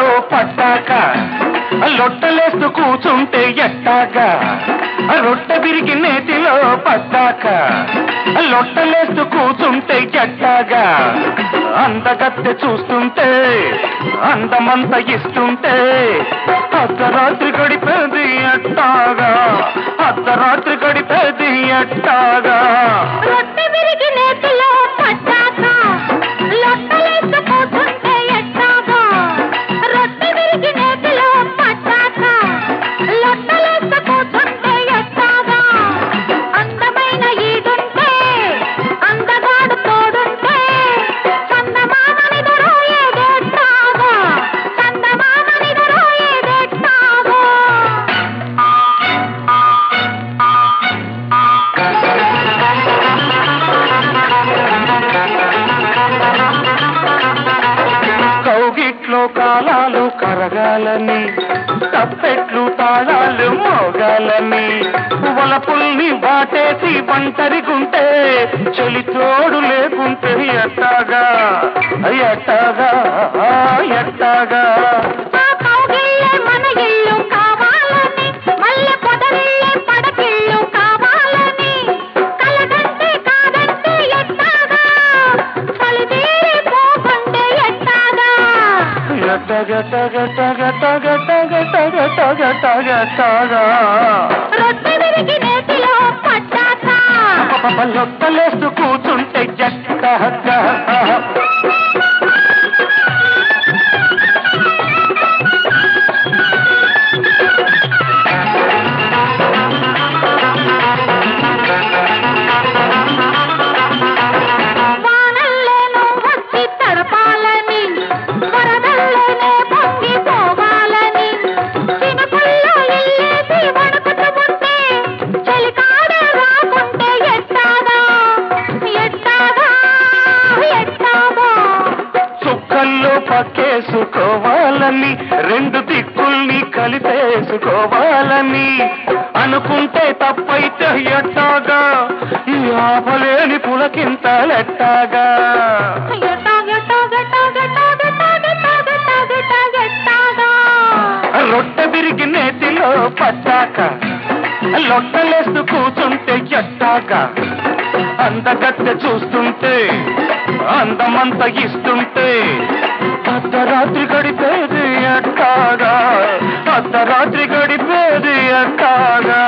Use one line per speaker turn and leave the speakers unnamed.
పట్టాక లొట్టలేస్తూ కూచుంటే ఎట్టాగా రొట్టె విరిగి నేతిలో పట్టాక లొట్టలేస్తూ కూచుంటే ఎట్టాగా అందగత్తె చూస్తుంటే అందమంత ఇస్తుంటే అర్ధరాత్రి గడిపేది ఎట్టాగా అర్ధరాత్రి గడిపేది ఎట్టాగా
రొట్టె విరిగి నేతిలో పట్టాక లొట్టలేస్తూ కూచుంటే ఎట్టాగా రొట్టె విరిగి నేతిలో పట్టాక లొట్టలేస్తూ కూచుంటే ఎట్టాగా అందమైన ఈదుంటే అందగాడు తోడుంటే చందమామనిదరో ఏదెట్టాగా చందమామనిదరో ఏదెట్టాగా
కౌగిట్లో కాలాలు కరగాలని తప్పెట్లు తాళాలు మోగాలని వలపుల్ని వాటేసి ఒంటరిగుంటే చెలి తోడు లేకుంటే ఎట్టాగా ఎట్టాగా ఎట్టాగా
ఆ కౌగిళ్ళే మన ఇల్లు కావాలని మల్లె పొదరిళ్ళే పడకిళ్ళు కావాలని కలదంటే కాదంటే ఎట్టాగా చలిదేరి పోకుంటే ఎట్టాగా రొట్టె విరిగి నేతిలో పట్టాక
లొట్టలేస్తూ కూర్చుంటే ఎట్టాగా
వానల్లోనూ వచ్చి తడపాలని వరదల్లోనే పొంగిపోవాలని చినుకుల్లో ఇల్లేసి వణుకుతుంటే చలికాడే రాకుంటే ఎట్టాగా ఎట్టాగా ఎట్టాగా
చుక్కల్లో పక్కేసుకోవాలని రెండు దిక్కుల్ని కలిపేసుకోవాలని అనుకుంటే తప్పైతే ఎట్టాగా ఈ ఆపలేని పులకింతలెట్టాగా రొట్టె విరిగి నేతిలో పట్టాక లొట్టలేస్తూ కూచుంటే ఎట్టాగా అందగత్తె చూస్తుంటే అందమంత ఇస్తుంటే అర్ధరాత్రి గడిపేది ఎట్టాగా అర్ధరాత్రి గడిపేది ఎట్టాగా